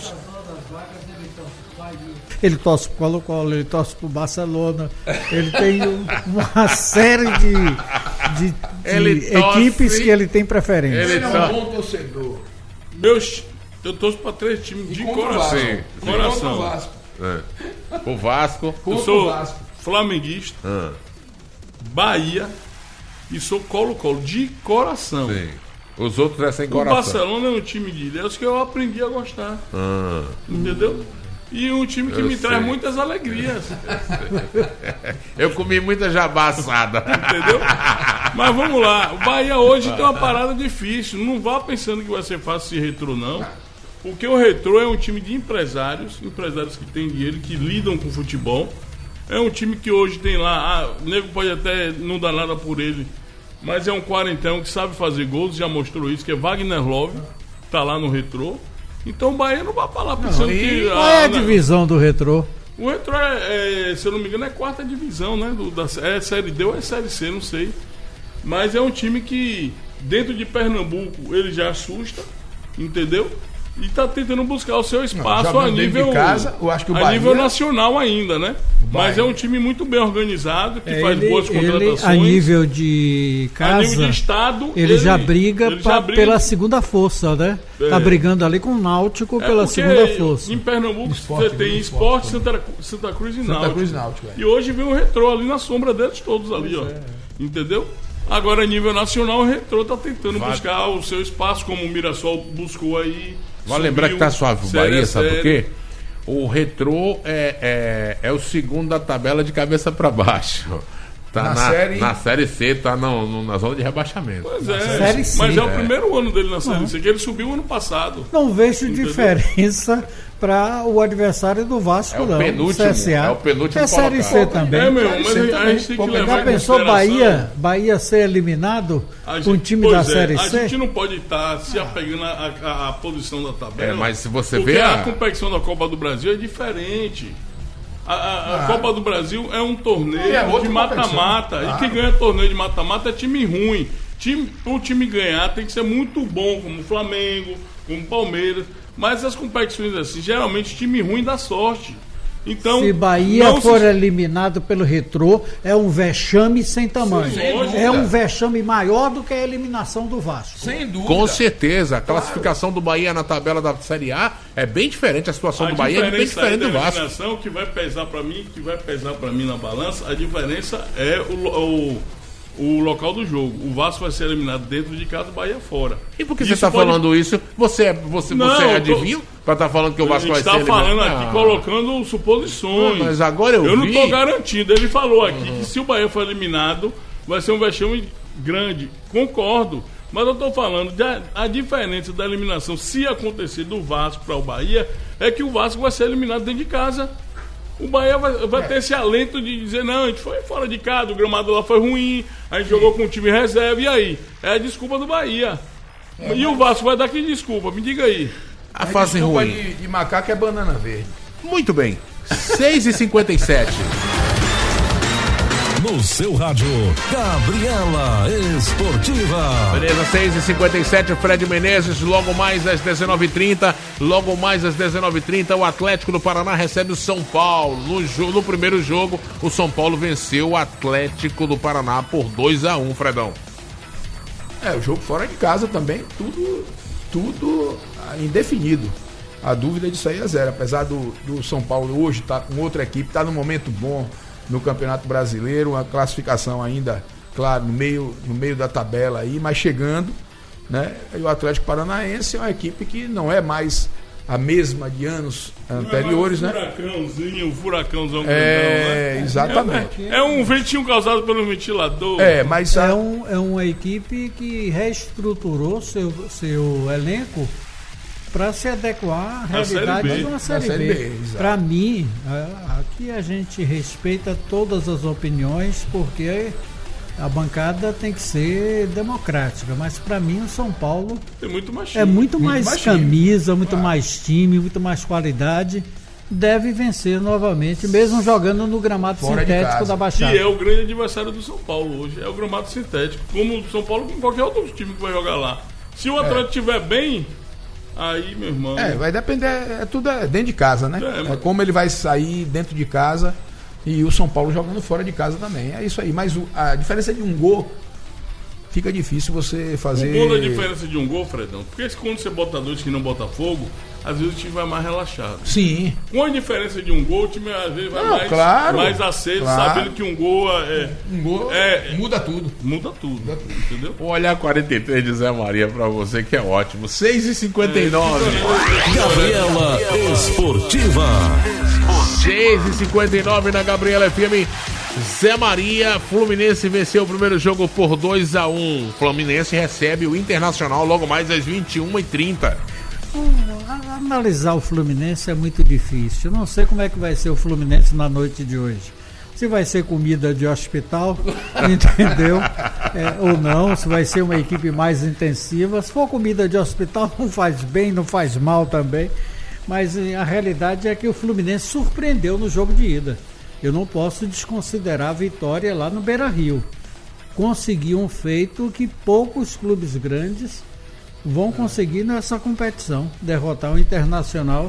Ele torce pro Colo-Colo, ele torce pro Barcelona, ele tem um- uma série de, de, de Ele torce- equipes que ele tem preferência. Ele Ele é tá- um bom torcedor. Meus, eu torço para três times de Contra o coração. Vasco. Sim, sim. Contra o Coração. Vasco. É. O Vasco. Eu Contra o sou Vasco. flamenguista, Ah, Bahia e sou Colo-Colo de coração. sim. Os outros é sem O coração. Barcelona é um time de Deus que eu aprendi a gostar. Ah, Entendeu? E um time que Eu me sei. traz muitas alegrias. eu comi muita jabaçada. Entendeu? Mas vamos lá. O Bahia hoje tem uma parada difícil. Não vá pensando que vai ser fácil esse Retrô, não. Porque o Retrô é um time de empresários, empresários que têm dinheiro, que lidam com futebol. É um time que hoje tem lá, ah, o nego pode até não dar nada por ele, mas é um quarentão que sabe fazer gols, já mostrou isso, que é Wagner Love, tá lá no Retrô. Então o Bahia não vai pra lá pensando e que... Qual é a ah, né, divisão do Retrô? o Retrô é, é, se eu não me engano, é quarta divisão, né? Do, da, é Série D ou é Série C, não sei. Mas é um time que, dentro de Pernambuco, ele já assusta, entendeu? E está tentando buscar o seu espaço Não, a nível, de casa, eu acho que o a Bahia, nível nacional ainda, né? Bahia. Mas é um time muito bem organizado, que É, faz ele, boas contratações. ele, a nível de casa, a nível de estado, ele, ele já briga, ele pra, já briga pela segunda força, né? É. Tá brigando ali com o Náutico é pela porque segunda força. Em Pernambuco Esporte, você tem né? Esporte, Esporte, Santa, Santa Cruz e Santa Náutico. Cruz e Náutico, é. E hoje vem o Retrô ali na sombra deles todos ali, ó. Entendeu? Agora, a nível nacional, o Retrô tá tentando Vai. buscar o seu espaço, como o Mirassol buscou aí. Vale lembrar que tá suave o série Bahia, a sabe por série. quê? O Retrô é, é, é o segundo da tabela de cabeça pra baixo. Tá Na na, série- na série C, tá no, no- na zona de rebaixamento. Pois é, Série C. mas é o É. primeiro ano dele na Série C, que ele subiu ano passado. Não vejo Entendeu? diferença para o adversário do Vasco, É o não. penúltimo, C S A. é o penúltimo É Série colocado. C também. É, meu, Série mas C a, a também. gente tem que Pô, levar Já em pensou consideração- Bahia, Bahia ser eliminado A com o gente- time pois da é, Série A C? gente não pode estar se apegando à à- à posição da tabela. É, mas se você porque vê a... a- competição da Copa do Brasil é diferente. A, a- a Copa do Brasil é um torneio E é outra de mata-mata. competição. E quem ganha torneio de mata-mata é time ruim. Time, o time ganhar tem que ser muito bom, como o Flamengo, como o Palmeiras. Mas as competições assim, geralmente time ruim dá sorte. Então, Se Bahia não for se- eliminado pelo Retrô, é um vexame sem tamanho. Sem dúvida. É um vexame maior do que a eliminação do Vasco. Sem dúvida. Com certeza, a classificação do Bahia na tabela da Série A é bem diferente, a situação A do Bahia é bem diferença aí diferente do da Vasco. eliminação, que vai pesar para mim, que vai pesar para mim na balança, a diferença é o, lo- o, o local do jogo. O Vasco vai ser eliminado dentro de casa, o Bahia fora. E por que Isso você está pode- falando isso? Você, é- você, Não, você é eu tô- adivinho para estar falando que o A Vasco gente vai está ser eliminado? falando aqui, Ah. colocando suposições. Ah, mas agora eu Eu não vi. estou garantindo. Ele falou aqui que se o Bahia for eliminado, vai ser um vexame grande. Concordo. Mas eu estou falando, de a, a diferença da eliminação, se acontecer do Vasco para o Bahia, é que o Vasco vai ser eliminado dentro de casa. O Bahia vai, vai ter esse alento de dizer, não, a gente foi fora de casa, o gramado lá foi ruim, a gente jogou com o time reserva, e aí? É a desculpa do Bahia. E o Vasco vai dar que desculpa? Me diga aí. A fase Desculpa ruim. De, de macaco é banana verde. Muito bem. seis e cinquenta e sete. No seu rádio, Gabriela Esportiva. Beleza, seis e cinquenta e sete, Fred Menezes, logo mais às dezenove e trinta, logo mais às dezenove e trinta, o Atlético do Paraná recebe o São Paulo. No, jo- no primeiro jogo, o São Paulo venceu o Atlético do Paraná por dois a um, Fredão. É, o jogo fora de casa também, tudo, tudo ah, indefinido. A dúvida disso aí é zero. Apesar do, do São Paulo hoje estar com outra equipe, está num momento bom no Campeonato Brasileiro, uma classificação ainda, claro, no meio, no meio da tabela aí, mas chegando, né? E o Atlético Paranaense é uma equipe que não é mais a mesma de anos anteriores, Não é né? mais um furacãozinho, um furacãozão grandão, É, né? exatamente. É um ventinho causado pelo ventilador. É, mas a- É, um, é uma equipe que reestruturou seu, seu elenco para se adequar à A Série realidade B. de uma Série, Série B. B, exato. Para mim, a- aqui a gente respeita todas as opiniões, porque a bancada tem que ser democrática. Mas para mim, o São Paulo Tem muito mais time. é muito, mais, mais time. camisa, muito mais time, muito mais qualidade. Deve vencer novamente, mesmo jogando no gramado Fora de sintético casa. da Que Baixada. é o grande adversário do São Paulo hoje. É o gramado sintético. Como o São Paulo, como qualquer outro time que vai jogar lá. Se o Atlético estiver bem, aí, meu irmão. É, vai depender, é tudo é dentro de casa, né? É, É, mas- como ele vai sair dentro de casa e o São Paulo jogando fora de casa também. É isso aí. Mas o- a diferença de um gol fica difícil você fazer. O gol da diferença de um gol, Fredão. Porque quando você bota dois que não bota fogo, às vezes o time vai mais relaxado. Sim. Com a diferença de um gol, o time às vezes vai Não, mais, claro, mais aceso, claro. sabendo que um gol é, Um gol É. muda tudo. muda tudo. Entendeu? Vou olhar quarenta e três de Zé Maria pra você, que é ótimo. seis e cinquenta e nove. Gabriela Esportiva. seis e cinquenta e nove na Gabriela F M. Zé Maria, Fluminense venceu o primeiro jogo por dois a um. Fluminense recebe o Internacional logo mais às vinte e uma e trinta. A- Analisar o Fluminense é muito difícil. Eu não sei como é que vai ser o Fluminense na noite de hoje. Se vai ser comida de hospital, entendeu? É, ou não, se vai ser uma equipe mais intensiva. Se for comida de hospital, não faz bem, não faz mal também. Mas eh, a realidade é que o Fluminense surpreendeu no jogo de ida. Eu não posso desconsiderar a vitória lá no Beira-Rio. Conseguiu um feito que poucos clubes grandes vão conseguir nessa competição derrotar o Internacional.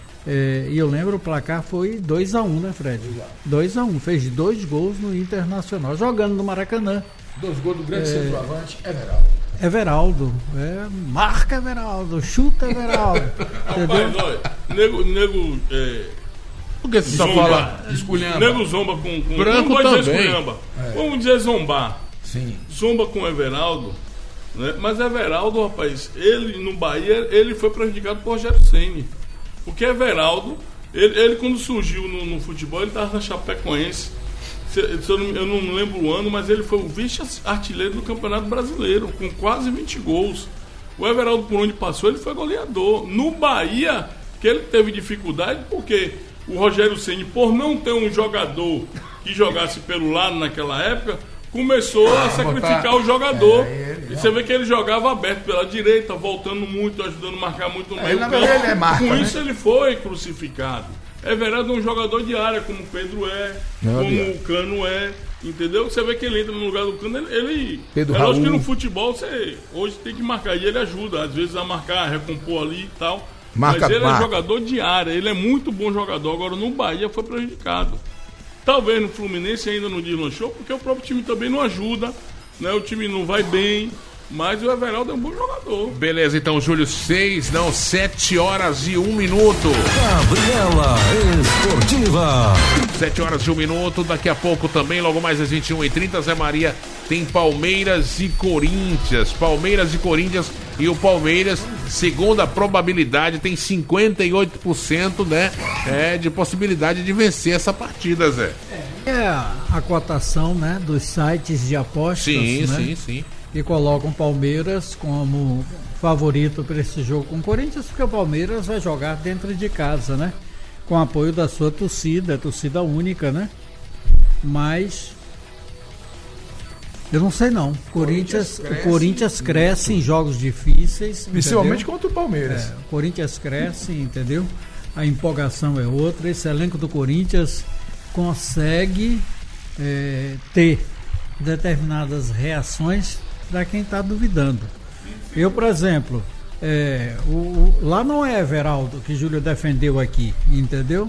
É, e eu lembro, o placar foi dois a um, né, Fred? dois a um, fez dois gols no Internacional, jogando no Maracanã. Dois gols do grande É. centroavante, Everaldo. Everaldo, é, marca Everaldo, chuta Everaldo, entendeu? Mas, olha, nego, nego, é, Por que você só Zomba. fala esculhamba? nego zomba com... com Branco não pode dizer também. esculhamba. Vamos dizer zombar. Sim. Zomba com Everaldo, né? Mas Everaldo, rapaz, ele no Bahia, ele foi prejudicado por Rogério Ceni. Porque Everaldo, ele, ele quando surgiu no, no futebol, ele estava na Chapecoense. Se, se eu, não, eu não lembro o ano, mas ele foi o vice-artilheiro do Campeonato Brasileiro, com quase vinte gols. O Everaldo, por onde passou, ele foi goleador. No Bahia, que ele teve dificuldade, porque o Rogério Ceni, por não ter um jogador que jogasse pelo lado naquela época, começou a sacrificar botar- o jogador. É, ele- e você vê que ele jogava aberto pela direita, voltando muito, ajudando a marcar muito no É, meio na campo. verdade, ele é marca, Com né? isso ele foi crucificado. Everaldo é um jogador de área, como o Pedro é, Não, como Bia. o Cano é, entendeu? Você vê que ele entra no lugar do Cano, ele... ele Pedro é lógico Raul. que no futebol você hoje tem que marcar, e ele ajuda, às vezes a marcar, a recompor ali e tal. Marca, Mas ele marca. é jogador de área, ele é muito bom jogador. Agora no Bahia foi prejudicado. Talvez no Fluminense ainda não deslanchou, porque o próprio time também não ajuda, né? O time não vai bem, mas o Everaldo é um bom jogador. Beleza, então, Júlio, seis, não, sete horas e um minuto. Gabriela Esportiva. Sete horas e um minuto, daqui a pouco também, logo mais às vinte e uma e trinta, Zé Maria, tem Palmeiras e Corinthians. Palmeiras e Corinthians, e o Palmeiras, segundo a probabilidade, tem cinquenta e oito por cento, né, é, de possibilidade de vencer essa partida, Zé. É a cotação, né, dos sites de apostas, Sim, né, sim, sim. que colocam o Palmeiras como favorito para esse jogo com o Corinthians, porque o Palmeiras vai jogar dentro de casa, né? Com apoio da sua torcida, torcida única, né? Mas eu não sei não. Corinthians, Corinthians cresce. o Corinthians cresce em jogos difíceis, Principalmente entendeu? contra o Palmeiras. É, o Corinthians cresce, entendeu? A empolgação é outra. Esse elenco do Corinthians consegue é, ter determinadas reações para quem está duvidando. Eu, por exemplo, é, o, o- lá não é Everaldo que Júlio defendeu aqui, entendeu?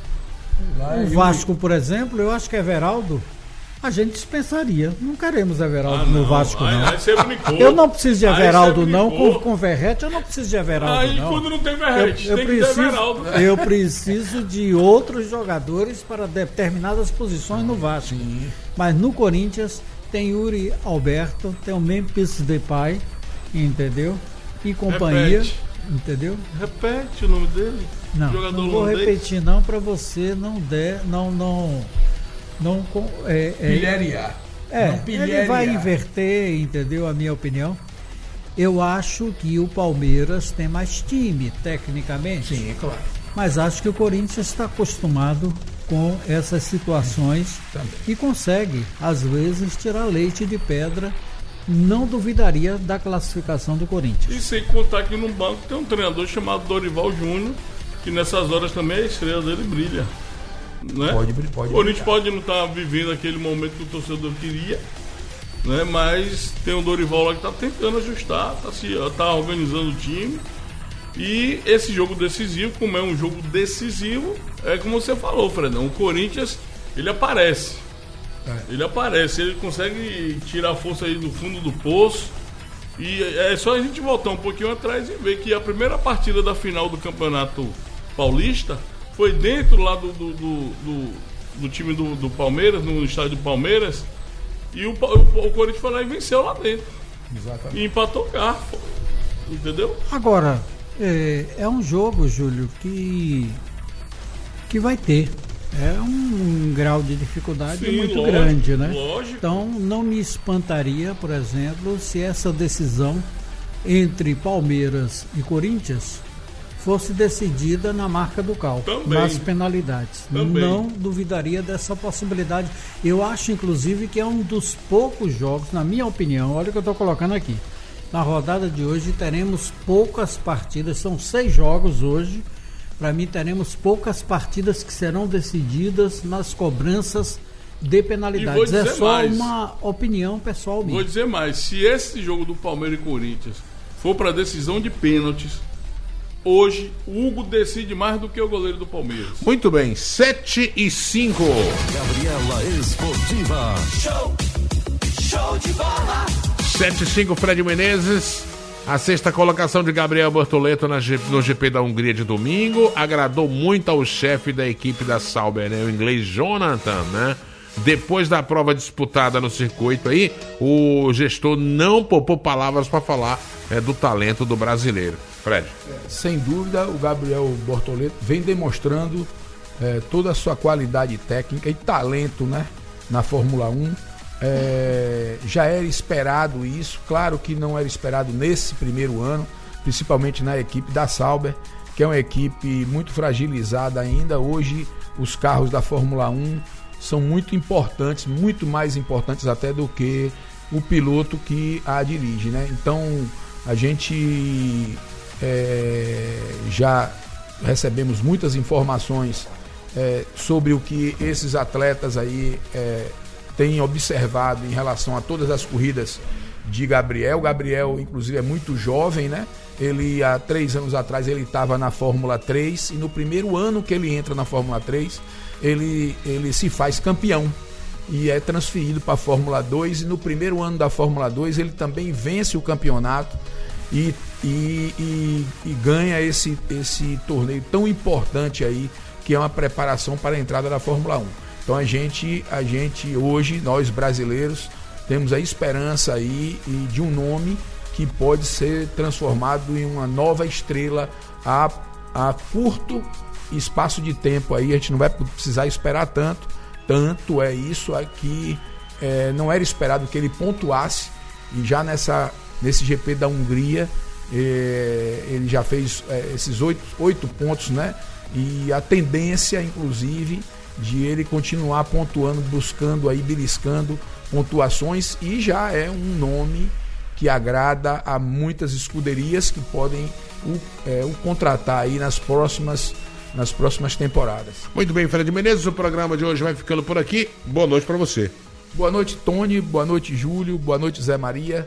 Lá O é Vasco, por exemplo, eu acho que Everaldo a gente dispensaria. Não queremos Everaldo Ah, no não. Vasco, Aí- não. aí você brincou. Eu não preciso de Aí Everaldo, você não. brincou. Com, com Verrete, eu não preciso de Everaldo, Aí não. quando não tem Eu, Verrete, eu tem que ter preciso, Everaldo. eu preciso de outros jogadores para determinadas posições no Vasco. Mas no Corinthians tem Yuri Alberto, tem o Memphis Depay, entendeu? E companhia, Repete. entendeu? Repete o nome dele. Não, Jogador não vou holandês. repetir não para você não der, não, não, não com- é, é, Pilhariar. é, Não ele pilhariar. vai inverter, entendeu? A minha opinião. Eu acho que o Palmeiras tem mais time, tecnicamente. Sim, claro. Mas acho que o Corinthians está acostumado com essas situações Também. e consegue, às vezes, tirar leite de pedra. Não duvidaria da classificação do Corinthians. E sem contar que no banco tem um treinador chamado Dorival Júnior, que nessas horas também a estrela dele brilha. Né? Pode bri- pode o Corinthians brilhar. pode não estar vivendo aquele momento que o torcedor queria, né? Mas tem o Dorival lá que está tentando ajustar, está tá organizando o time. E esse jogo decisivo, como é um jogo decisivo, é como você falou, Fredão, o Corinthians, ele aparece. É. Ele aparece, ele consegue tirar a força aí do fundo do poço. E é só a gente voltar um pouquinho atrás e ver que a primeira partida da final do Campeonato Paulista foi dentro lá do, do, do, do- do time do, do Palmeiras, no estádio do Palmeiras. E o, Pa- o, o Corinthians foi lá e venceu lá dentro. Exatamente. E empatou o garfo. Entendeu? Agora, é, é um jogo, Júlio, que, que vai ter. É um, grau de dificuldade Sim, muito lógico, grande, né? lógico. Então, não me espantaria, por exemplo, se essa decisão entre Palmeiras e Corinthians fosse decidida na marca do cal, Também. nas penalidades. Também. Não duvidaria dessa possibilidade. Eu acho, inclusive, que é um dos poucos jogos, na minha opinião, olha o que eu estou colocando aqui. Na rodada de hoje teremos poucas partidas, são seis jogos hoje. Para mim, teremos poucas partidas que serão decididas nas cobranças de E vou penalidades. É dizer só mais. uma opinião pessoal minha. Vou dizer mais, se esse jogo do Palmeiras e Corinthians for para decisão de pênaltis, hoje o Hugo decide mais do que o goleiro do Palmeiras. Muito bem, sete e cinco. Gabriela Esportiva. Show, show de bola. sete e cinco, Fred Menezes. A sexta colocação de Gabriel Bortoleto na G- no G P da Hungria de domingo agradou muito ao chefe da equipe da Sauber, né? O inglês Jonathan, né? Depois da prova disputada no circuito aí, o gestor não poupou palavras para falar é, do talento do brasileiro. Fred. Sem dúvida, o Gabriel Bortoleto vem demonstrando é, toda a sua qualidade técnica e talento, né, na Fórmula um. É, já era esperado isso, claro que não era esperado nesse primeiro ano, principalmente na equipe da Sauber, que é uma equipe muito fragilizada ainda. Hoje os carros da Fórmula um são muito importantes, muito mais importantes até do que o piloto que a dirige, né? Então a gente é, já recebemos muitas informações é, sobre o que esses atletas aí é, têm observado em relação a todas as corridas de Gabriel. O Gabriel, inclusive, é muito jovem, né? Ele, há três anos atrás, ele estava na Fórmula três e no primeiro ano que ele entra na Fórmula três, ele, ele se faz campeão e é transferido para a Fórmula dois, e no primeiro ano da Fórmula dois ele também vence o campeonato e, e, e, e ganha esse, esse torneio tão importante aí, que é uma preparação para a entrada da Fórmula um. Então a gente, a gente hoje, nós brasileiros, temos a esperança aí de um nome que pode ser transformado em uma nova estrela a, a curto espaço de tempo aí. A gente não vai precisar esperar tanto, tanto é isso aqui, é, não era esperado que ele pontuasse, e já nessa, nesse G P da Hungria é, ele já fez é, esses oito, oito pontos, né? E a tendência, inclusive, de ele continuar pontuando, buscando aí, beliscando pontuações, e já é um nome que agrada a muitas escuderias que podem o, é, o contratar aí nas próximas, nas próximas temporadas. Muito bem, Fred Menezes, o programa de hoje vai ficando por aqui. Boa noite para você. Boa noite, Tony, boa noite, Júlio, boa noite, Zé Maria,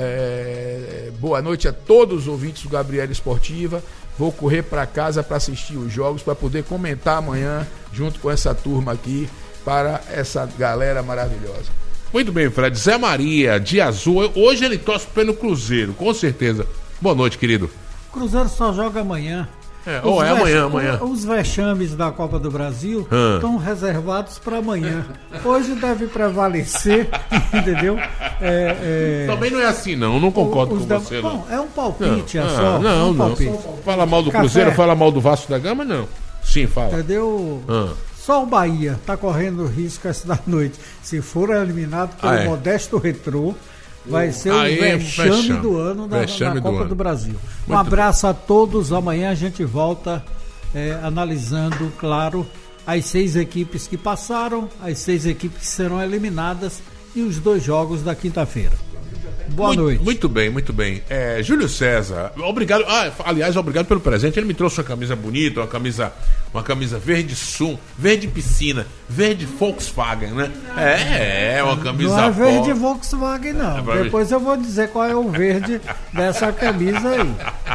é, boa noite a todos os ouvintes do Gabriela Esportiva. Vou correr para casa para assistir os jogos, para poder comentar amanhã junto com essa turma aqui, para essa galera maravilhosa. Muito bem, Fred. Zé Maria, de azul. Hoje ele torce pelo Cruzeiro, com certeza. Boa noite, querido. Cruzeiro só joga amanhã. É, ou é amanhã, amanhã. Os vexames da Copa do Brasil Hum. estão reservados para amanhã. Hoje deve prevalecer, entendeu? É, é, Também não é assim, não. Não concordo os com da- você, Bom, não. é um palpite, é Ah, só. não, é um não. palpite. Fala mal do Café. Cruzeiro, fala mal do Vasco da Gama, não. Sim, fala. Entendeu? Ah. Só o Bahia está correndo risco essa da noite. Se for eliminado pelo Ah, é. Modesto Retrô, vai ser o Aí, vexame, vexame. do ano da, Vexame da do Copa ano. do Brasil. Um Muito abraço a todos. Amanhã a gente volta é, analisando, claro, as seis equipes que passaram, as seis equipes que serão eliminadas e os dois jogos da quinta-feira. Boa muito, noite. Muito bem, muito bem. É, Júlio César, obrigado. Ah, aliás, obrigado pelo presente. Ele me trouxe uma camisa bonita, uma camisa, uma camisa verde Sum, verde piscina, verde Volkswagen, né? É, é uma camisa. Não é verde pó. Volkswagen, não. É pra Depois eu vou dizer qual é o verde dessa camisa aí.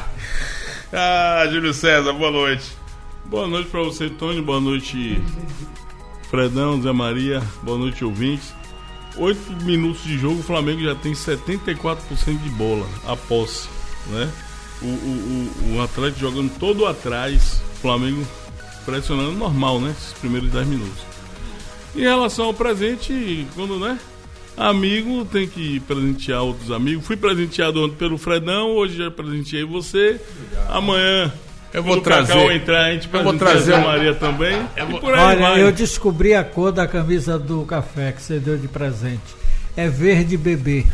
Ah, Júlio César, boa noite. Boa noite para você, Tony. Boa noite, Fredão, Zé Maria. Boa noite, ouvintes. Oito minutos de jogo, o Flamengo já tem setenta e quatro por cento de bola, a posse, né? O, o, o, o Atlético jogando todo atrás, o Flamengo pressionando normal, né? Esses primeiros dez minutos. Em relação ao presente, quando, né? Amigo tem que presentear outros amigos. Fui presenteado ontem pelo Fredão, hoje já presenteei você. Amanhã, Eu vou quando o trazer- Cacau entrar, a gente eu vou presenteia trazer a um- Maria também. Eu E vou- por aí Olha, vai. eu descobri a cor da camisa do café que você deu de presente. É verde bebê.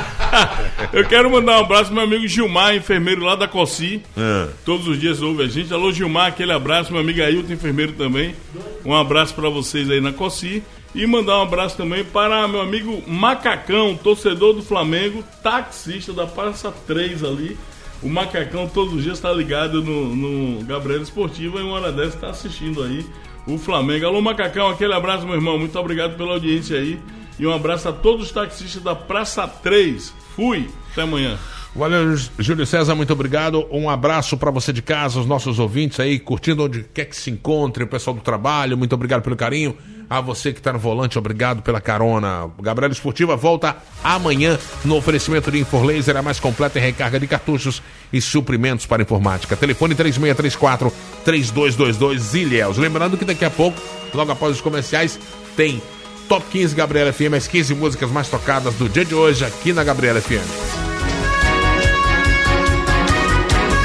Eu quero mandar um abraço pro meu amigo Gilmar, enfermeiro lá da Cossi. Ah. Todos os dias ouve a gente. Alô, Gilmar, aquele abraço. Meu amigo Ailton, enfermeiro também. Um abraço para vocês aí na Cossi. E mandar um abraço também para meu amigo Macacão, torcedor do Flamengo, taxista da Praça três ali. O Macacão todos os dias está ligado no, no Gabriela Esportiva e uma hora dessa está assistindo aí o Flamengo. Alô, Macacão, aquele abraço, meu irmão. Muito obrigado pela audiência aí. E um abraço a todos os taxistas da Praça três. Fui. Até amanhã. Valeu, Júlio César, muito obrigado. Um abraço para você de casa, os nossos ouvintes aí, curtindo onde quer que se encontre, o pessoal do trabalho, muito obrigado pelo carinho. A você que está no volante, obrigado pela carona. O Gabriela Esportiva volta amanhã no oferecimento de Inforlaser, a mais completa em recarga de cartuchos e suprimentos para informática. Telefone três seis três quatro, três dois dois dois, Ilhéus. Lembrando que daqui a pouco, logo após os comerciais, tem Top quinze Gabriela F M, as quinze músicas mais tocadas do dia de hoje aqui na Gabriela F M.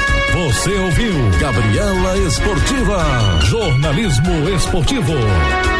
Você ouviu Gabriela Esportiva, jornalismo esportivo.